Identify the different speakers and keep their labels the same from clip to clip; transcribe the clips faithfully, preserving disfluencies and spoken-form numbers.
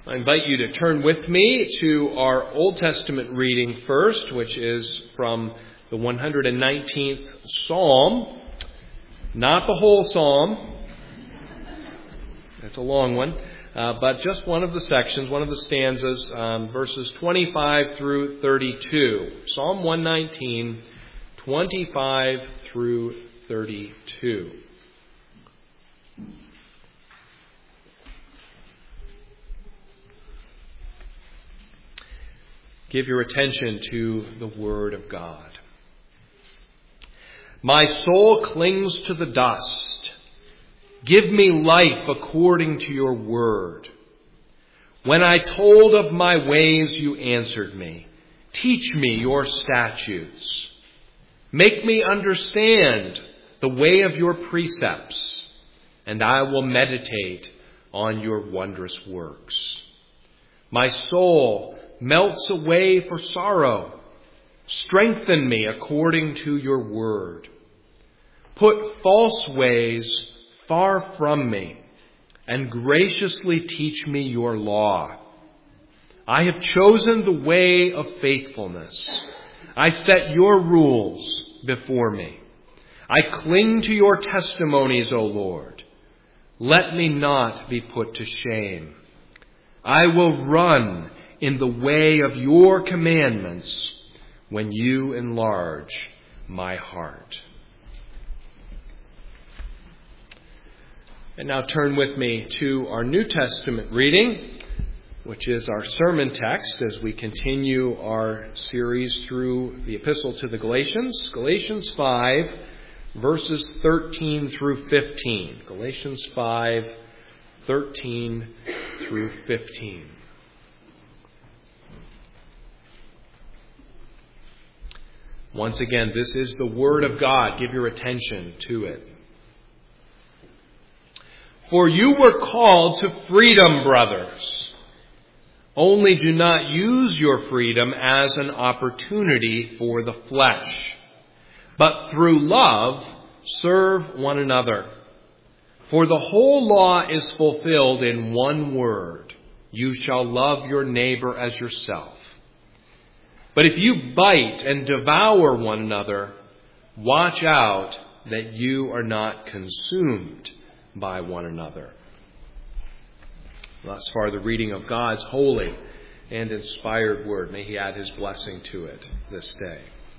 Speaker 1: I invite you to turn with me to our Old Testament reading first, which is from the one hundred nineteenth Psalm. Not the whole Psalm. It's a long one. Uh, but just one of the sections, one of the stanzas, um, verses twenty-five through thirty-two. Psalm one nineteen, twenty-five through thirty-two. Give your attention to the Word of God. My soul clings to the dust. Give me life according to your word. When I told of my ways, you answered me. Teach me your statutes. Make me understand the way of your precepts, and I will meditate on your wondrous works. My soul melts away for sorrow. Strengthen me according to your word. Put false ways far from me, and graciously teach me your law. I have chosen the way of faithfulness. I set your rules before me. I cling to your testimonies, O Lord. Let me not be put to shame. I will run in the way of your commandments when you enlarge my heart. And now turn with me to our New Testament reading, which is our sermon text as we continue our series through the Epistle to the Galatians. Galatians five, verses thirteen through fifteen. Galatians five, thirteen through fifteen. Once again, this is the Word of God. Give your attention to it. For you were called to freedom, brothers. Only do not use your freedom as an opportunity for the flesh, but through love serve one another. For the whole law is fulfilled in one word: you shall love your neighbor as yourself. But if you bite and devour one another, watch out that you are not consumed by one another. Thus far, the reading of God's holy and inspired word. May He add His blessing to it this day.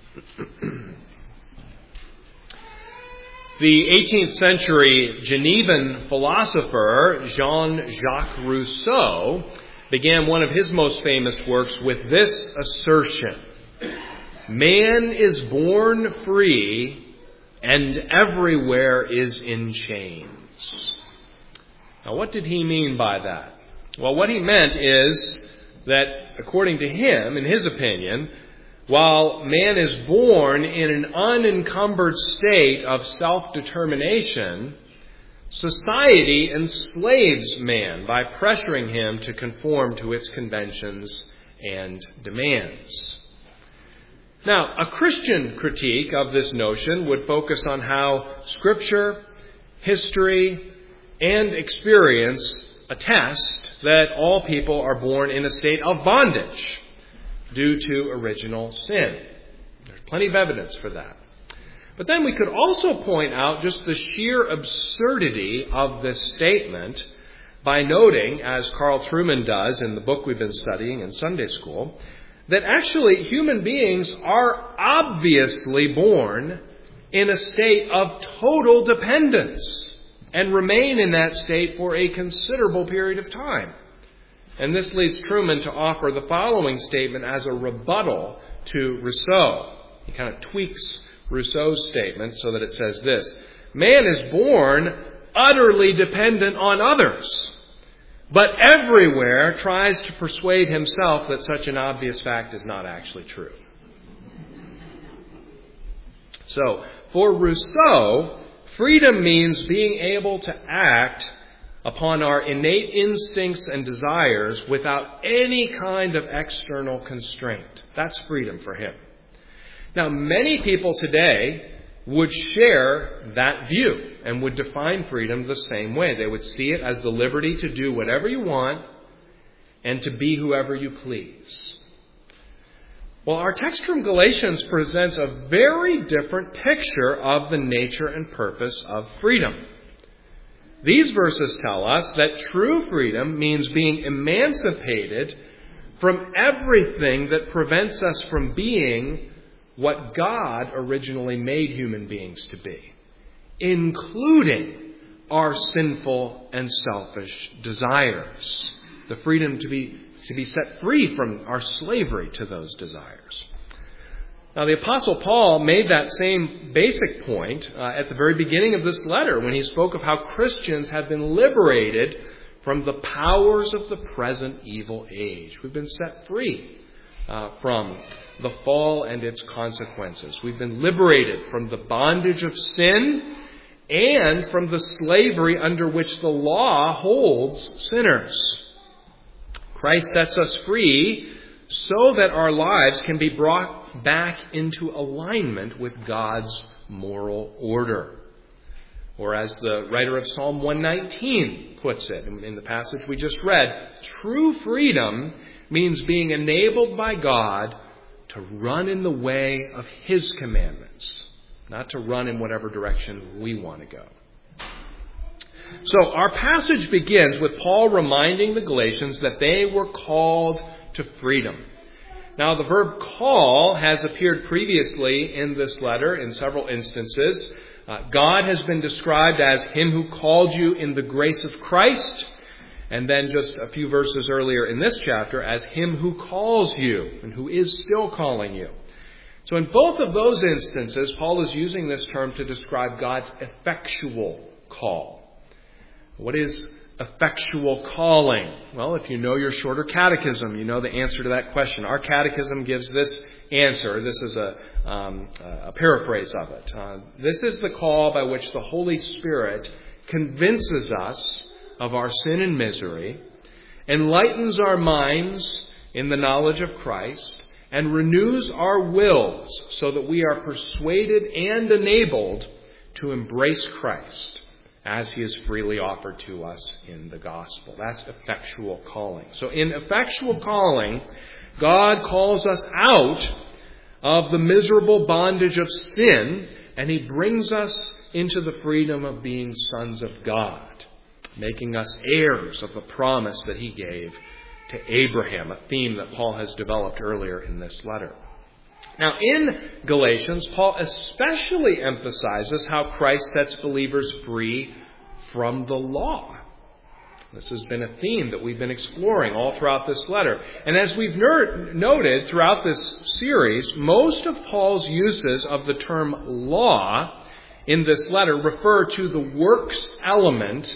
Speaker 1: The eighteenth century Genevan philosopher Jean-Jacques Rousseau began one of his most famous works with this assertion: man is born free and everywhere is in chains. Now, what did he mean by that? Well, what he meant is that, according to him, in his opinion, while man is born in an unencumbered state of self-determination, society enslaves man by pressuring him to conform to its conventions and demands. Now, a Christian critique of this notion would focus on how Scripture, history, and experience attest that all people are born in a state of bondage due to original sin. There's plenty of evidence for that. But then we could also point out just the sheer absurdity of this statement by noting, as Carl Trueman does in the book we've been studying in Sunday school, that actually human beings are obviously born in a state of total dependence and remain in that state for a considerable period of time. And this leads Trueman to offer the following statement as a rebuttal to Rousseau. He kind of tweaks Rousseau's statement so that it says this: man is born utterly dependent on others, but everywhere tries to persuade himself that such an obvious fact is not actually true. So, for Rousseau, freedom means being able to act upon our innate instincts and desires without any kind of external constraint. That's freedom for him. Now, many people today would share that view and would define freedom the same way. They would see it as the liberty to do whatever you want and to be whoever you please. Well, our text from Galatians presents a very different picture of the nature and purpose of freedom. These verses tell us that true freedom means being emancipated from everything that prevents us from being what God originally made human beings to be, including our sinful and selfish desires. The freedom to be to be set free from our slavery to those desires. Now, the Apostle Paul made that same basic point uh, at the very beginning of this letter when he spoke of how Christians have been liberated from the powers of the present evil age. We've been set free uh, from the fall and its consequences. We've been liberated from the bondage of sin and from the slavery under which the law holds sinners. Christ sets us free so that our lives can be brought back into alignment with God's moral order. Or as the writer of Psalm one nineteen puts it in the passage we just read, true freedom means being enabled by God to run in the way of His commandments, not to run in whatever direction we want to go. So our passage begins with Paul reminding the Galatians that they were called to freedom. Now, the verb call has appeared previously in this letter in several instances. Uh, God has been described as Him who called you in the grace of Christ. And then just a few verses earlier in this chapter as Him who calls you and who is still calling you. So in both of those instances, Paul is using this term to describe God's effectual call. What is effectual calling? Well, if you know your shorter catechism, you know the answer to that question. Our catechism gives this answer. This is a, um, a paraphrase of it. Uh, this is the call by which the Holy Spirit convinces us of our sin and misery, enlightens our minds in the knowledge of Christ, and renews our wills so that we are persuaded and enabled to embrace Christ as He is freely offered to us in the gospel. That's effectual calling. So in effectual calling, God calls us out of the miserable bondage of sin, and He brings us into the freedom of being sons of God, making us heirs of the promise that He gave to Abraham, a theme that Paul has developed earlier in this letter. Now, in Galatians, Paul especially emphasizes how Christ sets believers free from the law. This has been a theme that we've been exploring all throughout this letter. And as we've ner- noted throughout this series, most of Paul's uses of the term law in this letter refer to the works element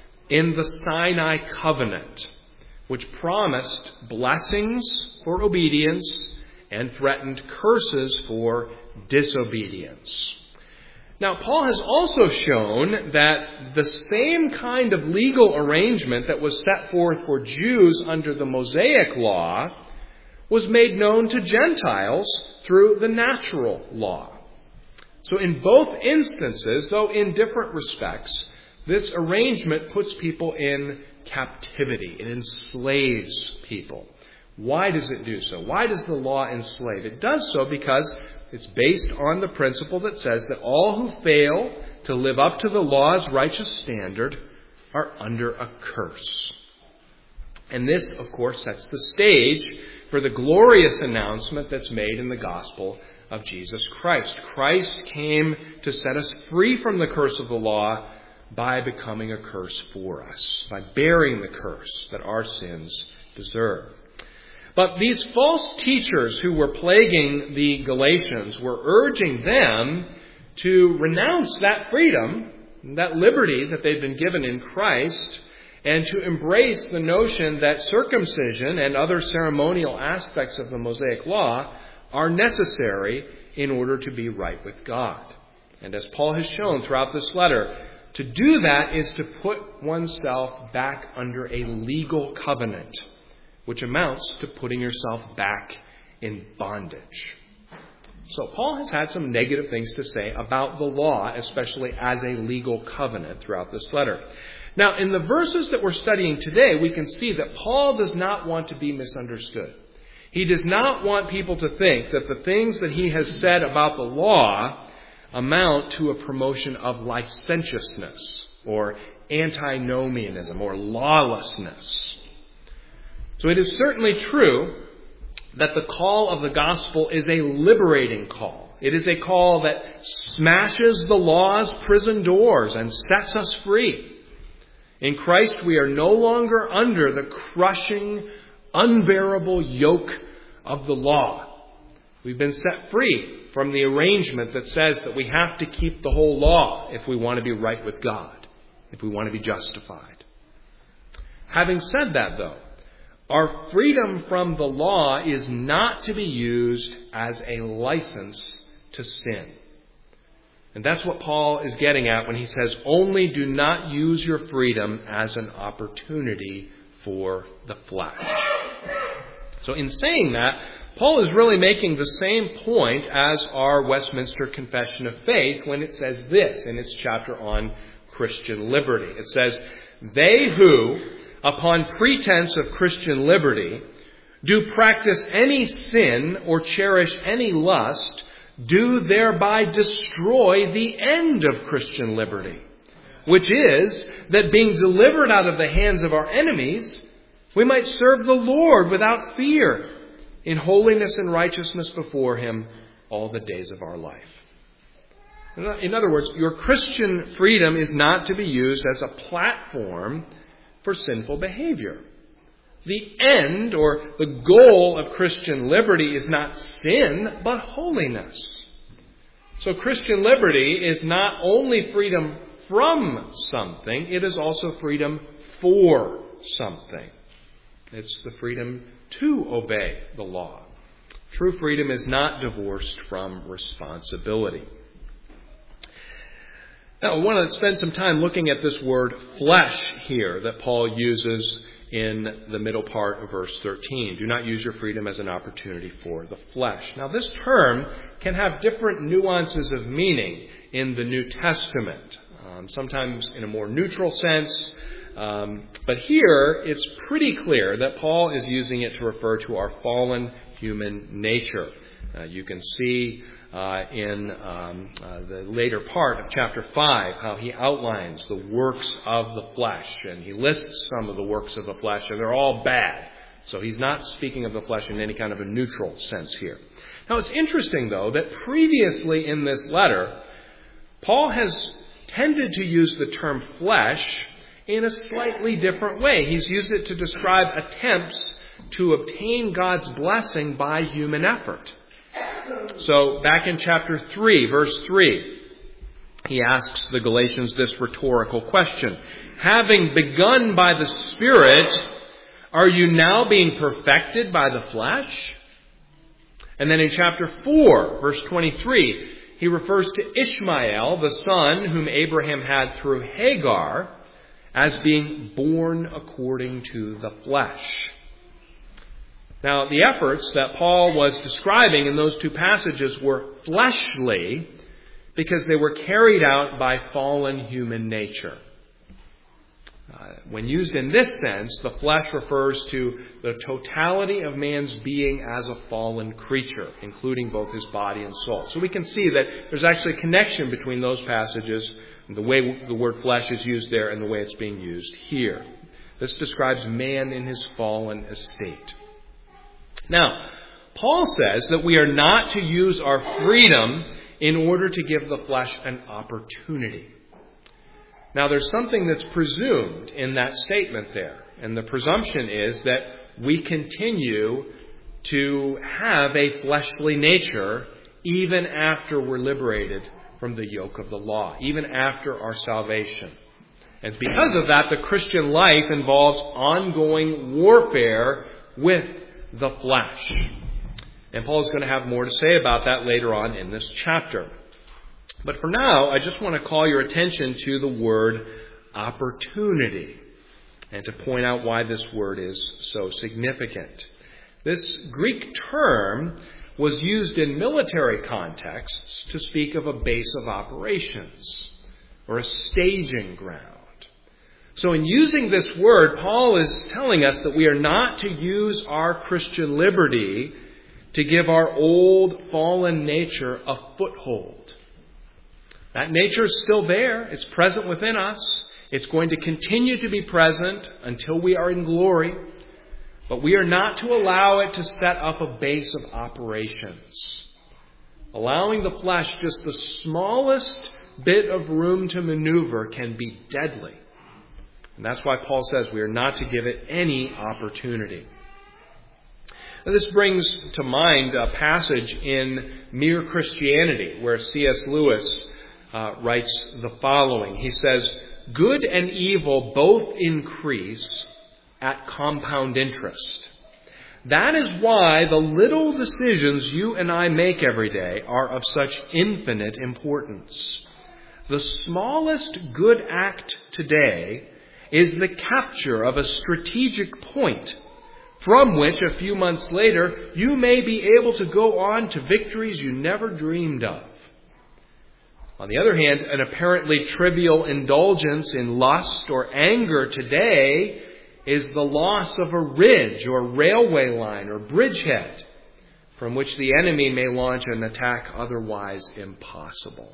Speaker 1: in the Sinai covenant, which promised blessings for obedience and threatened curses for disobedience. Now, Paul has also shown that the same kind of legal arrangement that was set forth for Jews under the Mosaic law was made known to Gentiles through the natural law. So in both instances, though in different respects, this arrangement puts people in captivity. It enslaves people. Why does it do so? Why does the law enslave? It does so because it's based on the principle that says that all who fail to live up to the law's righteous standard are under a curse. And this, of course, sets the stage for the glorious announcement that's made in the gospel of Jesus Christ. Christ came to set us free from the curse of the law by becoming a curse for us, by bearing the curse that our sins deserve. But these false teachers who were plaguing the Galatians were urging them to renounce that freedom, that liberty that they'd been given in Christ, and to embrace the notion that circumcision and other ceremonial aspects of the Mosaic law are necessary in order to be right with God. And as Paul has shown throughout this letter, to do that is to put oneself back under a legal covenant, which amounts to putting yourself back in bondage. So Paul has had some negative things to say about the law, especially as a legal covenant throughout this letter. Now, in the verses that we're studying today, we can see that Paul does not want to be misunderstood. He does not want people to think that the things that he has said about the law amount to a promotion of licentiousness or antinomianism or lawlessness. So it is certainly true that the call of the gospel is a liberating call. It is a call that smashes the law's prison doors and sets us free. In Christ, we are no longer under the crushing, unbearable yoke of the law. We've been set free from the arrangement that says that we have to keep the whole law if we want to be right with God, if we want to be justified. Having said that, though, our freedom from the law is not to be used as a license to sin. And that's what Paul is getting at when he says, only do not use your freedom as an opportunity for the flesh. So in saying that, Paul is really making the same point as our Westminster Confession of Faith when it says this in its chapter on Christian liberty. It says, they who, upon pretense of Christian liberty, do practice any sin or cherish any lust, do thereby destroy the end of Christian liberty, which is that being delivered out of the hands of our enemies, we might serve the Lord without fear, in holiness and righteousness before Him all the days of our life. In other words, your Christian freedom is not to be used as a platform for sinful behavior. The end or the goal of Christian liberty is not sin, but holiness. So Christian liberty is not only freedom from something, it is also freedom for something. It's the freedom to obey the law. True freedom is not divorced from responsibility. Now, I want to spend some time looking at this word flesh here that Paul uses in the middle part of verse thirteen. Do not use your freedom as an opportunity for the flesh. Now, this term can have different nuances of meaning in the New Testament, um, sometimes in a more neutral sense. Um, but here, it's pretty clear that Paul is using it to refer to our fallen human nature. Uh, you can see uh, in um, uh, the later part of chapter five how he outlines the works of the flesh, and he lists some of the works of the flesh, and they're all bad. So he's not speaking of the flesh in any kind of a neutral sense here. Now, it's interesting, though, that previously in this letter, Paul has tended to use the term flesh in a slightly different way. He's used it to describe attempts to obtain God's blessing by human effort. So back in chapter three, verse three, he asks the Galatians this rhetorical question. Having begun by the Spirit, are you now being perfected by the flesh? And then in chapter four, verse twenty-three, he refers to Ishmael, the son whom Abraham had through Hagar, as being born according to the flesh. Now, the efforts that Paul was describing in those two passages were fleshly because they were carried out by fallen human nature. Uh, when used in this sense, the flesh refers to the totality of man's being as a fallen creature, including both his body and soul. So we can see that there's actually a connection between those passages, the way the word flesh is used there and the way it's being used here. This describes man in his fallen estate. Now, Paul says that we are not to use our freedom in order to give the flesh an opportunity. Now, there's something that's presumed in that statement there. And the presumption is that we continue to have a fleshly nature even after we're liberated from the yoke of the law, even after our salvation. And because of that, the Christian life involves ongoing warfare with the flesh. And Paul is going to have more to say about that later on in this chapter. But for now, I just want to call your attention to the word opportunity and to point out why this word is so significant. This Greek term was used in military contexts to speak of a base of operations or a staging ground. So in using this word, Paul is telling us that we are not to use our Christian liberty to give our old fallen nature a foothold. That nature is still there. It's present within us. It's going to continue to be present until we are in glory. But we are not to allow it to set up a base of operations. Allowing the flesh just the smallest bit of room to maneuver can be deadly. And that's why Paul says we are not to give it any opportunity. Now, this brings to mind a passage in Mere Christianity where C S Lewis uh, writes the following. He says, "Good and evil both increase at compound interest. That is why the little decisions you and I make every day are of such infinite importance. The smallest good act today is the capture of a strategic point from which a few months later you may be able to go on to victories you never dreamed of. On the other hand, an apparently trivial indulgence in lust or anger today is the loss of a ridge or railway line or bridgehead from which the enemy may launch an attack otherwise impossible."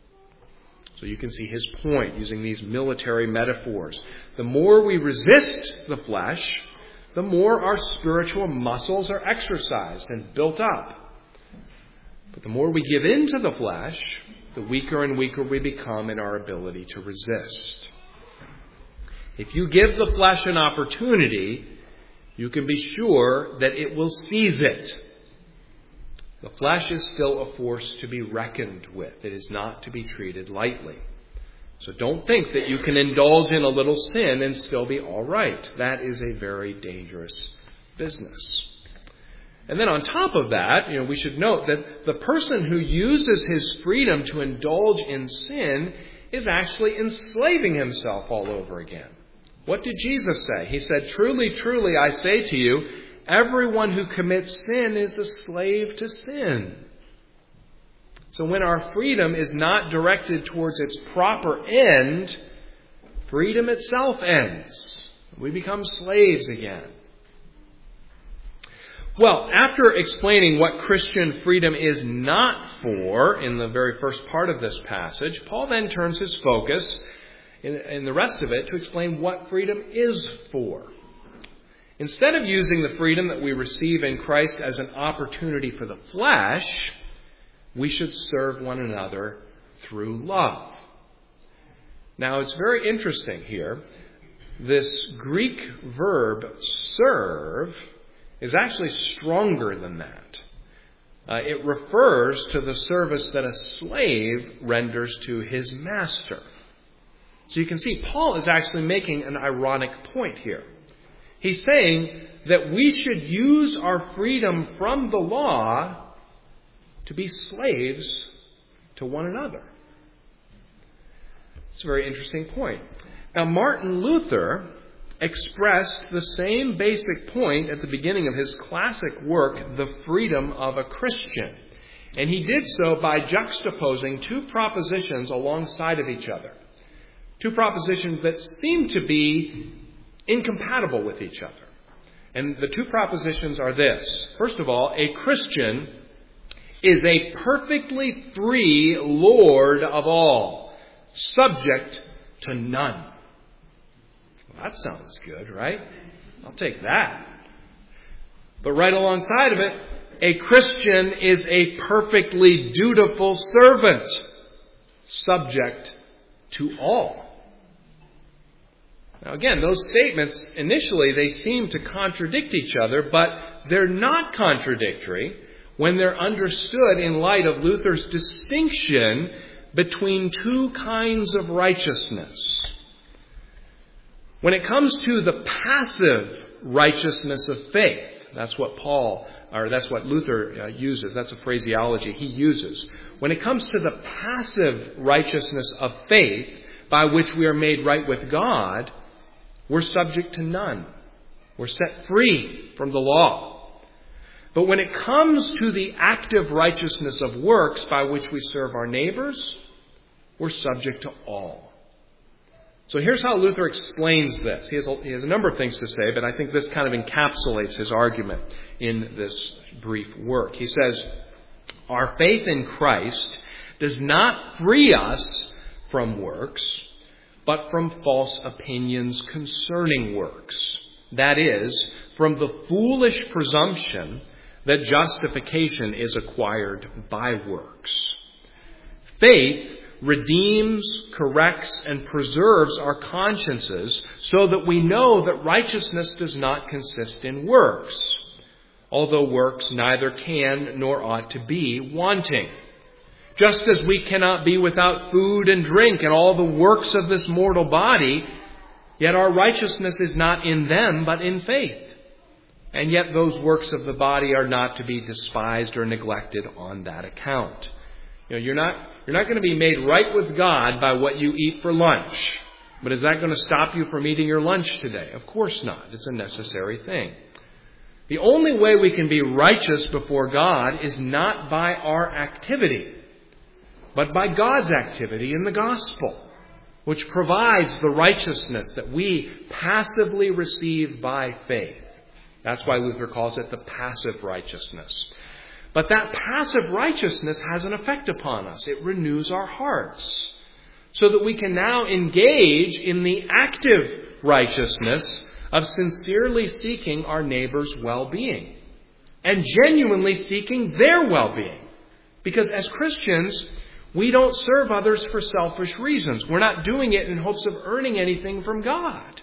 Speaker 1: So you can see his point using these military metaphors. The more we resist the flesh, the more our spiritual muscles are exercised and built up. But the more we give in to the flesh, the weaker and weaker we become in our ability to resist. If you give the flesh an opportunity, you can be sure that it will seize it. The flesh is still a force to be reckoned with. It is not to be treated lightly. So don't think that you can indulge in a little sin and still be all right. That is a very dangerous business. And then on top of that, you know, we should note that the person who uses his freedom to indulge in sin is actually enslaving himself all over again. What did Jesus say? He said, "Truly, truly, I say to you, everyone who commits sin is a slave to sin." So when our freedom is not directed towards its proper end, freedom itself ends. We become slaves again. Well, after explaining what Christian freedom is not for in the very first part of this passage, Paul then turns his focus in, in the rest of it to explain what freedom is for. Instead of using the freedom that we receive in Christ as an opportunity for the flesh, we should serve one another through love. Now, it's very interesting here. This Greek verb, serve, is actually stronger than that. Uh, it refers to the service that a slave renders to his master. So you can see Paul is actually making an ironic point here. He's saying that we should use our freedom from the law to be slaves to one another. It's a very interesting point. Now, Martin Luther expressed the same basic point at the beginning of his classic work, The Freedom of a Christian. And he did so by juxtaposing two propositions alongside of each other. Two propositions that seem to be incompatible with each other. And the two propositions are this. First of all, a Christian is a perfectly free Lord of all, subject to none. Well, that sounds good, right? I'll take that. But right alongside of it, a Christian is a perfectly dutiful servant, subject to all. Now again, those statements, initially, they seem to contradict each other, but they're not contradictory when they're understood in light of Luther's distinction between two kinds of righteousness. When it comes to the passive righteousness of faith, that's what Paul, or that's what Luther uh, uses. That's a phraseology he uses. When it comes to the passive righteousness of faith, by which we are made right with God, we're subject to none. We're set free from the law. But when it comes to the active righteousness of works by which we serve our neighbors, we're subject to all. So here's how Luther explains this. He has, a, he has a number of things to say, but I think this kind of encapsulates his argument in this brief work. He says, our faith in Christ does not free us from works, but from false opinions concerning works. That is, from the foolish presumption that justification is acquired by works. Faith redeems, corrects, and preserves our consciences so that we know that righteousness does not consist in works, although works neither can nor ought to be wanting. Just as we cannot be without food and drink and all the works of this mortal body, yet our righteousness is not in them, but in faith. And yet those works of the body are not to be despised or neglected on that account. You know, you're not, you're not going to be made right with God by what you eat for lunch. But is that going to stop you from eating your lunch today? Of course not. It's a necessary thing. The only way we can be righteous before God is not by our activity, but by God's activity in the gospel, which provides the righteousness that we passively receive by faith. That's why Luther calls it the passive righteousness. But that passive righteousness has an effect upon us. It renews our hearts so that we can now engage in the active righteousness of sincerely seeking our neighbor's well-being and genuinely seeking their well-being. Because as Christians, we don't serve others for selfish reasons. We're not doing it in hopes of earning anything from God.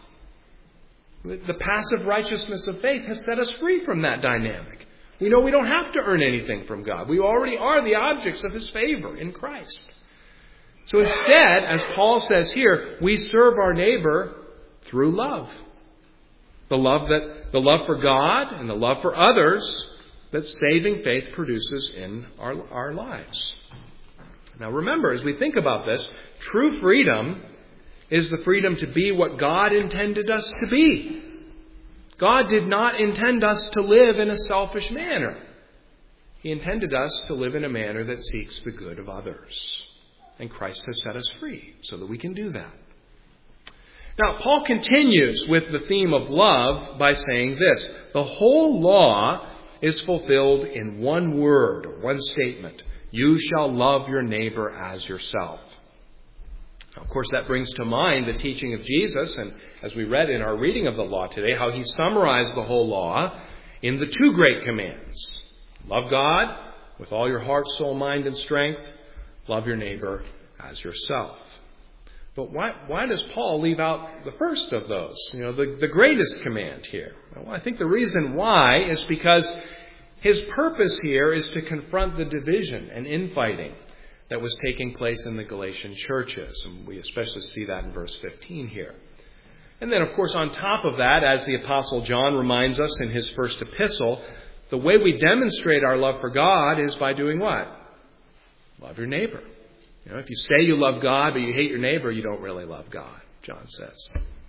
Speaker 1: The passive righteousness of faith has set us free from that dynamic. We know we don't have to earn anything from God. We already are the objects of His favor in Christ. So instead, as Paul says here, we serve our neighbor through love. The love that the love for God and the love for others that saving faith produces in our, our lives. Now remember, as we think about this, true freedom is the freedom to be what God intended us to be. God did not intend us to live in a selfish manner. He intended us to live in a manner that seeks the good of others. And Christ has set us free so that we can do that. Now, Paul continues with the theme of love by saying this: the whole law is fulfilled in one word, or one statement. You shall love your neighbor as yourself. Now, of course, that brings to mind the teaching of Jesus, and as we read in our reading of the law today, how he summarized the whole law in the two great commands. Love God with all your heart, soul, mind, and strength. Love your neighbor as yourself. But why, why does Paul leave out the first of those? You know, the, the greatest command here. Well, I think the reason why is because his purpose here is to confront the division and infighting that was taking place in the Galatian churches. And we especially see that in verse fifteen here. And then, of course, on top of that, as the Apostle John reminds us in his first epistle, the way we demonstrate our love for God is by doing what? Love your neighbor. You know, if you say you love God, but you hate your neighbor, you don't really love God, John says.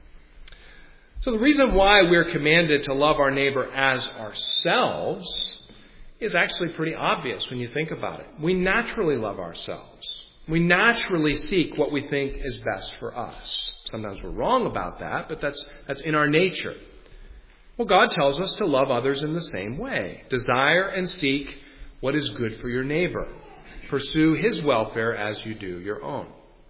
Speaker 1: So the reason why we're commanded to love our neighbor as ourselves is actually pretty obvious when you think about it. We naturally love ourselves. We naturally seek what we think is best for us. Sometimes we're wrong about that, but that's, that's in our nature. Well, God tells us to love others in the same way. Desire and seek what is good for your neighbor. Pursue his welfare as you do your own.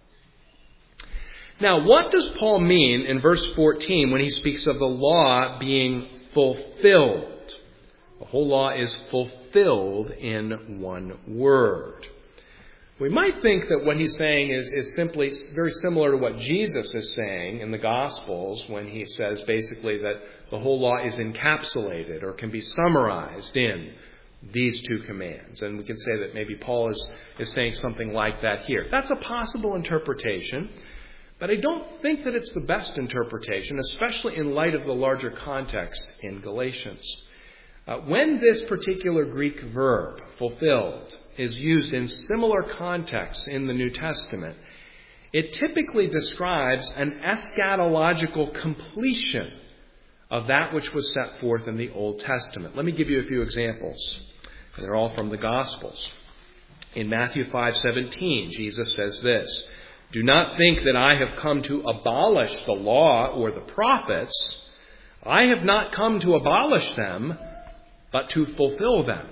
Speaker 1: Now, what does Paul mean in verse fourteen when he speaks of the law being fulfilled? The whole law is fulfilled in one word. We might think that what he's saying is, is simply very similar to what Jesus is saying in the Gospels when he says basically that the whole law is encapsulated or can be summarized in these two commands. And we can say that maybe Paul is, is saying something like that here. That's a possible interpretation, but I don't think that it's the best interpretation, especially in light of the larger context in Galatians. Uh, when this particular Greek verb, fulfilled, is used in similar contexts in the New Testament, it typically describes an eschatological completion of that which was set forth in the Old Testament. Let me give you a few examples. They're all from the Gospels. In Matthew five seventeen, Jesus says this: Do not think that I have come to abolish the law or the prophets. I have not come to abolish them, but to fulfill them.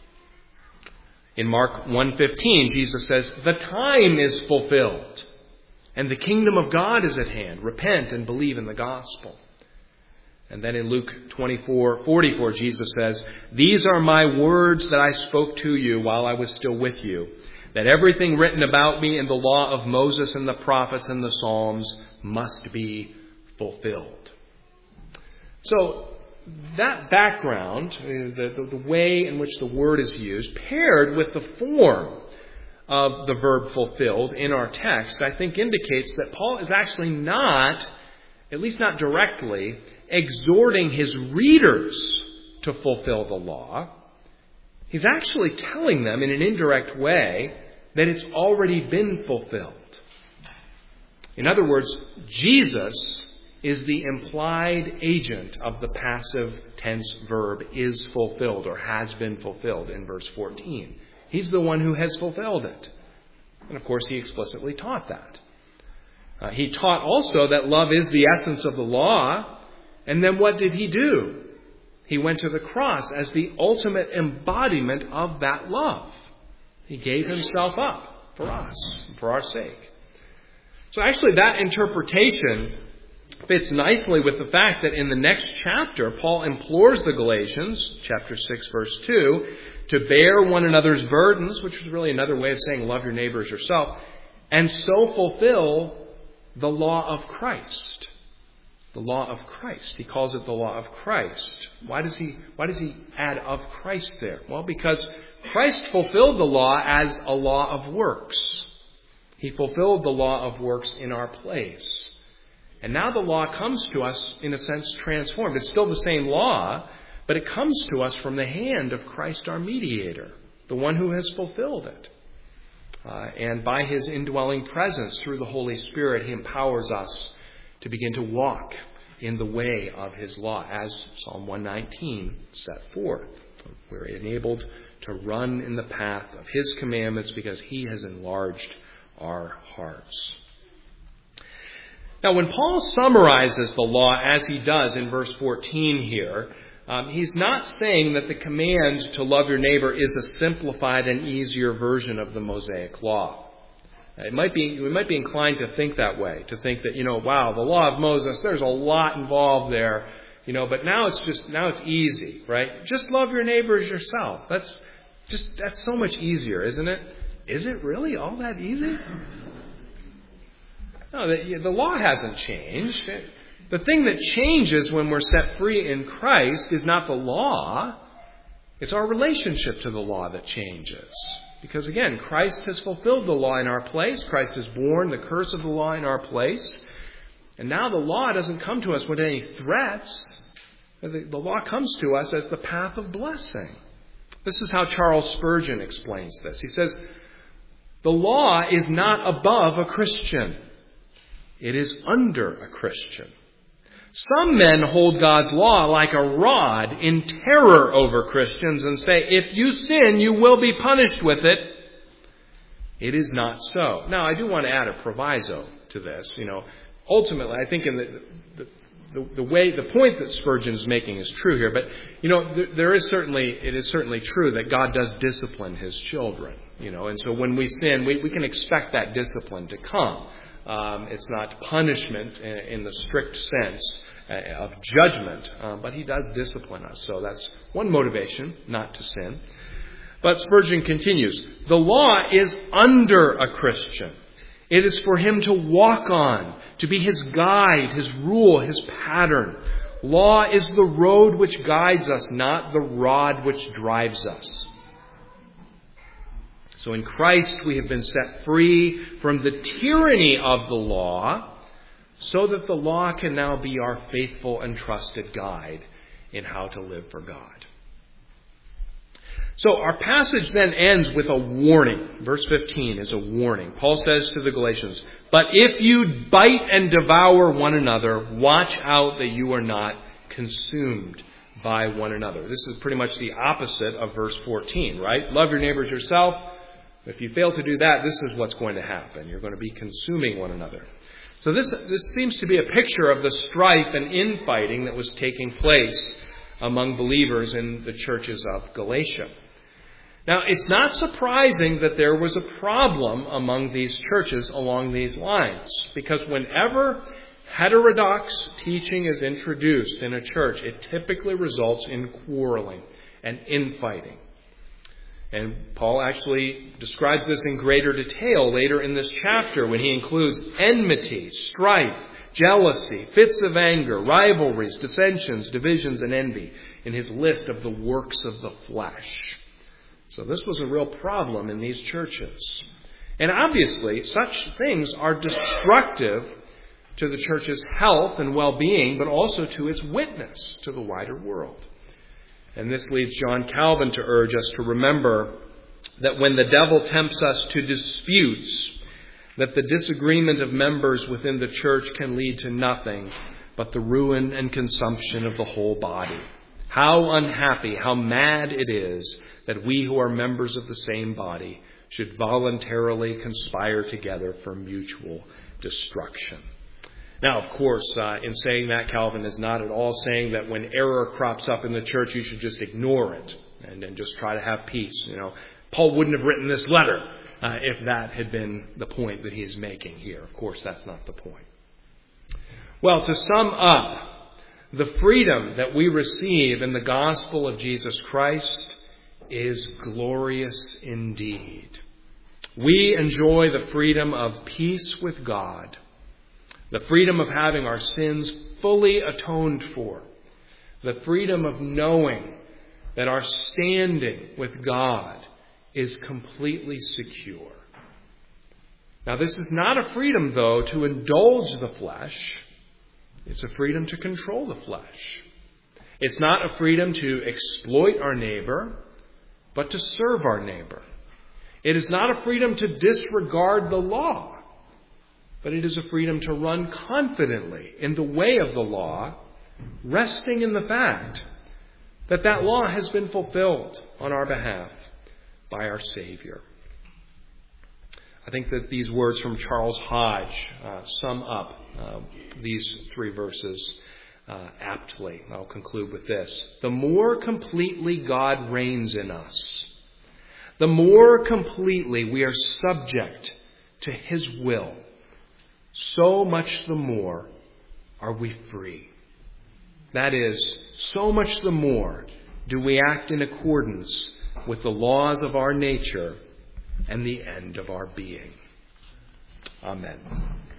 Speaker 1: In Mark one fifteen, Jesus says, the time is fulfilled, and the kingdom of God is at hand. Repent and believe in the gospel. And then in Luke twenty-four forty-four, Jesus says, these are my words that I spoke to you while I was still with you, that everything written about me in the law of Moses and the prophets and the Psalms must be fulfilled. So that background, the, the, the way in which the word is used, paired with the form of the verb fulfilled in our text, I think indicates that Paul is actually not, at least not directly, exhorting his readers to fulfill the law. He's actually telling them in an indirect way that it's already been fulfilled. In other words, Jesus is the implied agent of the passive tense verb is fulfilled or has been fulfilled in verse fourteen. He's the one who has fulfilled it. And of course, he explicitly taught that. Uh, he taught also that love is the essence of the law. And then what did he do? He went to the cross as the ultimate embodiment of that love. He gave himself up for us, for our sake. So actually that interpretation fits nicely with the fact that in the next chapter, Paul implores the Galatians, chapter six, verse two, to bear one another's burdens, which is really another way of saying love your neighbor as yourself, and so fulfill the law of Christ. The law of Christ. He calls it the law of Christ. Why does he, why does he add of Christ there? Well, because Christ fulfilled the law as a law of works. He fulfilled the law of works in our place. And now the law comes to us, in a sense, transformed. It's still the same law, but it comes to us from the hand of Christ our mediator, the one who has fulfilled it. Uh, and by his indwelling presence through the Holy Spirit, he empowers us to begin to walk in the way of his law, as Psalm one nineteen set forth. We're enabled to run in the path of his commandments because he has enlarged our hearts. Now, when Paul summarizes the law as he does in verse fourteen here, um, he's not saying that the command to love your neighbor is a simplified and easier version of the Mosaic law. It might be, we might be inclined to think that way, to think that, you know, wow, the law of Moses, there's a lot involved there, you know, but now it's just, now it's easy, right? Just love your neighbor as yourself. That's just, that's so much easier, isn't it? Is it really all that easy? No, the, the law hasn't changed. The thing that changes when we're set free in Christ is not the law. It's our relationship to the law that changes. Because again, Christ has fulfilled the law in our place. Christ has borne the curse of the law in our place. And now the law doesn't come to us with any threats. The, the law comes to us as the path of blessing. This is how Charles Spurgeon explains this. He says, the law is not above a Christian. It is under a Christian. Some men hold God's law like a rod in terror over Christians and say, if you sin, you will be punished with it. It is not so. Now, I do want to add a proviso to this. You know, ultimately, I think in the, the, the, the way, the point that Spurgeon is making is true here. But, you know, there, there is certainly, it is certainly true that God does discipline his children. You know, and so when we sin, we, we can expect that discipline to come. Um, it's not punishment in, in the strict sense uh, of judgment, uh, but he does discipline us. So that's one motivation, not to sin. But Spurgeon continues, the law is under a Christian. It is for him to walk on, to be his guide, his rule, his pattern. Law is the road which guides us, not the rod which drives us. So in Christ we have been set free from the tyranny of the law so that the law can now be our faithful and trusted guide in how to live for God. So our passage then ends with a warning. Verse fifteen is a warning. Paul says to the Galatians, but if you bite and devour one another, watch out that you are not consumed by one another. This is pretty much the opposite of verse fourteen, right? Love your neighbors yourself. If you fail to do that, this is what's going to happen. You're going to be consuming one another. So this, this seems to be a picture of the strife and infighting that was taking place among believers in the churches of Galatia. Now, it's not surprising that there was a problem among these churches along these lines, because whenever heterodox teaching is introduced in a church, it typically results in quarreling and infighting. And Paul actually describes this in greater detail later in this chapter when he includes enmity, strife, jealousy, fits of anger, rivalries, dissensions, divisions, and envy in his list of the works of the flesh. So this was a real problem in these churches. And obviously, such things are destructive to the church's health and well-being, but also to its witness to the wider world. And this leads John Calvin to urge us to remember that when the devil tempts us to disputes, that the disagreement of members within the church can lead to nothing but the ruin and consumption of the whole body. How unhappy, how mad it is that we who are members of the same body should voluntarily conspire together for mutual destruction. Now, of course, uh, in saying that, Calvin is not at all saying that when error crops up in the church, you should just ignore it and, and just try to have peace. You know, Paul wouldn't have written this letter uh, if that had been the point that he is making here. Of course, that's not the point. Well, to sum up, the freedom that we receive in the gospel of Jesus Christ is glorious indeed. We enjoy the freedom of peace with God, the freedom of having our sins fully atoned for, the freedom of knowing that our standing with God is completely secure. Now, this is not a freedom, though, to indulge the flesh. It's a freedom to control the flesh. It's not a freedom to exploit our neighbor, but to serve our neighbor. It is not a freedom to disregard the law, but it is a freedom to run confidently in the way of the law, resting in the fact that that law has been fulfilled on our behalf by our Savior. I think that these words from Charles Hodge uh, sum up uh, these three verses uh, aptly. I'll conclude with this. The more completely God reigns in us, the more completely we are subject to His will, so much the more are we free. That is, so much the more do we act in accordance with the laws of our nature and the end of our being. Amen.